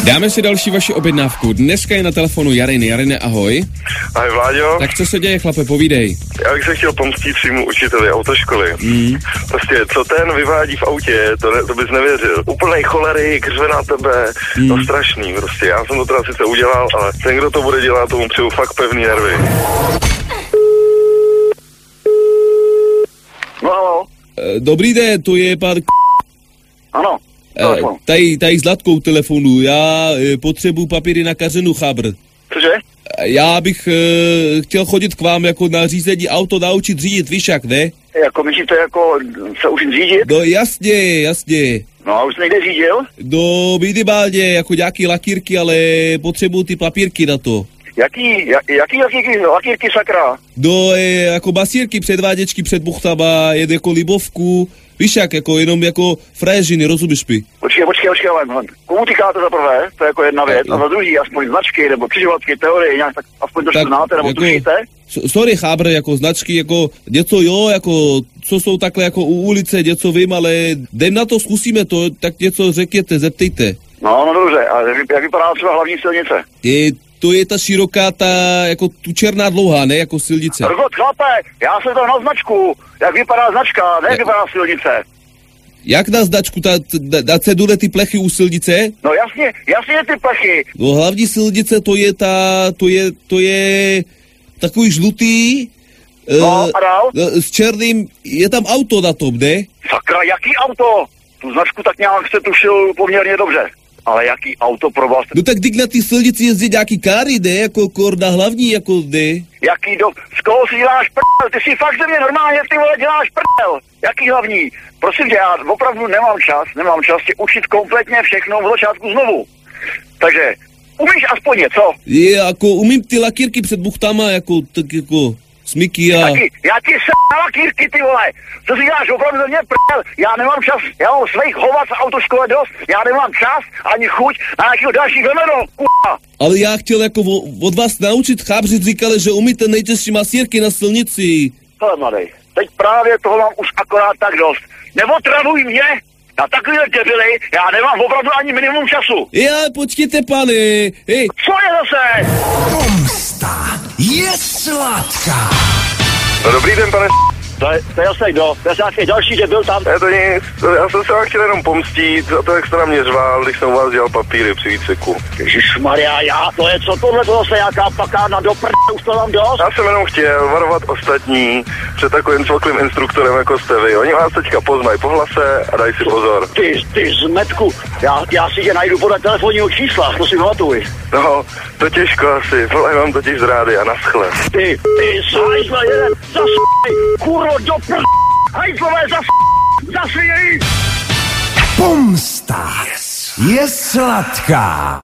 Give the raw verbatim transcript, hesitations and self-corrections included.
Dáme si další vaši objednávku. Dneska je na telefonu Jariny. Jarine, ahoj. Ahoj, Vláďo. Tak co se děje, chlape, povídej. Já bych se chtěl pomstít svýmu učiteli autoškoly. Mm. Prostě, co ten vyvádí v autě, to, ne, to bys nevěřil. Úplnej cholerik, řve na tebe, mm. no strašný prostě. Já jsem to teda sice udělal, ale ten, kdo to bude dělat, tomu přeju fakt pevný nervy. No, halo. Dobrý den, to je pan... Ano. Tady, tady s Latkou telefonu, já e, potřebuji papíry na Kařenu Chabr. Cože? Já bych e, chtěl chodit k vám jako na řízení auto naučit řídit, víš jak, ne? Jako myslíte jako se učit řídit? No jasně, jasně. No a už jsi někde řídil? No minimálně, jako nějaký lakírky, ale potřebuji ty papírky na to. Jaký, jak, jaký lakírky, lakírky sakra? No e, jako basírky, předváděčky před buchtama, jen jako libovku. Víš jak, jako jenom jako fréžiny, rozumíš mi? Počkej, počkej, počkej, ale komu týkáte za prvé, to je jako jedna věc, a za druhý aspoň značky nebo křižovatky, teorie, nějak tak aspoň trošku znáte nebo jako, tušíte? Sorry, Chábr, jako značky, jako něco jo, jako co jsou takhle jako u ulice, něco vím, ale jdem na to, zkusíme to, tak něco řekněte, zeptejte. No, no dobře, a jak vypadá třeba hlavní silnice? Je, to je ta široká, ta, jako tu černá dlouhá, ne, jako silnice. Rgot, chlape, já jsem to na značku, jak vypadá značka, ne jak vypadá silnice. Jak na značku, ta, na cedule ty plechy u silnice? No jasně, jasně ty plechy. No hlavní silnice to je ta, to je, to je takový žlutý, no, uh, a dál? S černým, je tam auto na tom, ne? Sakra, jaký auto? Tu značku tak nějak se tušil poměrně dobře. Ale jaký auto pro vás? No tak když na ty silnici jezdí nějaký káry, ne? Jako kor na hlavní, jako ne? Jaký do... Z koho si děláš prdel? Ty si fakt ze mě normálně, ty vole, děláš prdel. Jaký hlavní? Prosím tě, já opravdu nemám čas, nemám čas tě učit kompletně všechno v začátku znovu. Takže, umíš aspoň něco? Je, jako umím ty lakírky před buchtama, jako, tak jako... Smyky a... Taky, já ti se na lakírky, ty vole. Co si děláš opravdu ze mě prdel? Já nemám čas, já mám svých hovat v autoškole dost, já nemám čas ani chuť na nějakého dalšího vemeno, k***a. Ale já chtěl jako od vás naučit, Chábři říkali, že umíte nejtěžší masírky na silnici. Hele, mladej, teď právě toho mám už akorát tak dost. Neotravuj mě na takovýhle debily, já nemám opravdu ani minimum času. Já, počkejte, pane, hej. Co je zase? Pomsta je sladká. No, dobrý den, pane. To je, to je zase kdo? To je zase další debil tam. Ne, to nic, já jsem se vám chtěl jenom pomstít za to, jak jste na mě řval, když jsem u vás dělal papíry při výceku. Ježišmarja, já, to je co tohle, to zase jaká pakárna do prd, už to mám dost? Já jsem jenom chtěl varovat ostatní před takovým cvoklým instruktorem, jako jste vy. Oni vás teďka poznají po hlase a dají si pozor. Ty, ty zmetku, já, já si tě najdu podle telefonního čísla, to si pamatuj. No, to těžko asi, volají vám totiž z rády a naschle. Ty, ty, zhajzle jeden, zasej, kurvo do prd, hajzlové, zas, zasej. Pomsta je sladká.